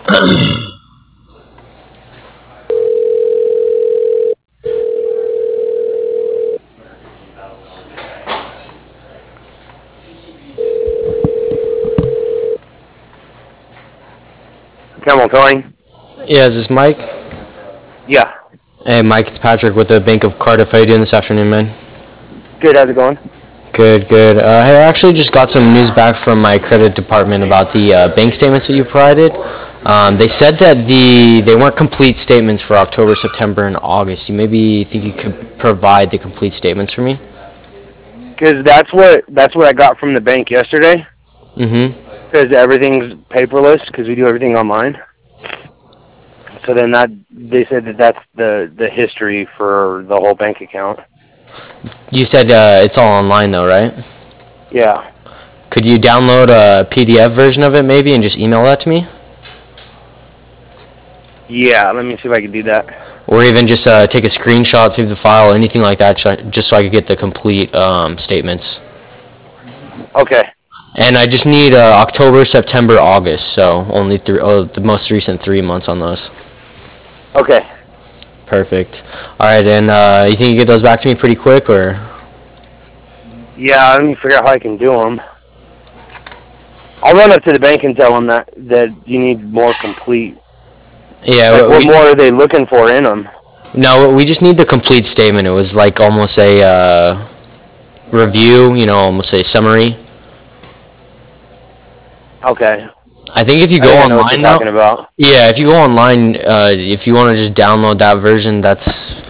Camel Towing? Yeah, is this Mike? Yeah. Hey, Mike, it's Patrick with the Bank of Cardiff. How you doing this afternoon, man? Good, how's it going? Good, good. Hey, I actually just got some news back from my credit department about the bank statements that you provided. They said that they weren't complete statements for October, September, and August. You maybe think you could provide the complete statements for me? Because that's what I got from the bank yesterday. Mm-hmm. Because everything's paperless, because we do everything online. So then they said that's the history for the whole bank account. You said it's all online though, right? Yeah. Could you download a PDF version of it maybe and just email that to me? Yeah, let me see if I can do that. Or even just take a screenshot, save the file, anything like that, just so I could get the complete statements. Okay. And I just need October, September, August, so only the most recent 3 months on those. Okay. Perfect. All right, and you think you get those back to me pretty quick, or? Yeah, let me figure out how I can do them. I'll run up to the bank and tell them that you need more complete. Yeah. Like, what more are they looking for in them? No, we just need the complete statement. It was like almost a review, almost a summary. Okay. I think if you I go think I know what online you're now, talking about. yeah, if you go online, if you want to just download that version, that's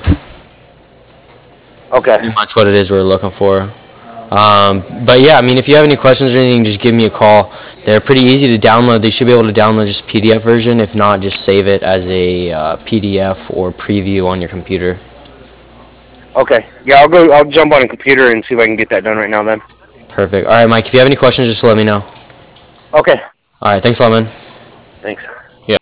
Okay. pretty much what it is we're looking for. But yeah, I mean, if you have any questions or anything, just give me a call. They're pretty easy to download. They should be able to download just PDF version. If not, just save it as a PDF or preview on your computer. Okay. Yeah, I'll jump on a computer and see if I can get that done right now then. Perfect. All right, Mike, if you have any questions, just let me know. Okay. All right, thanks a lot, man. Thanks.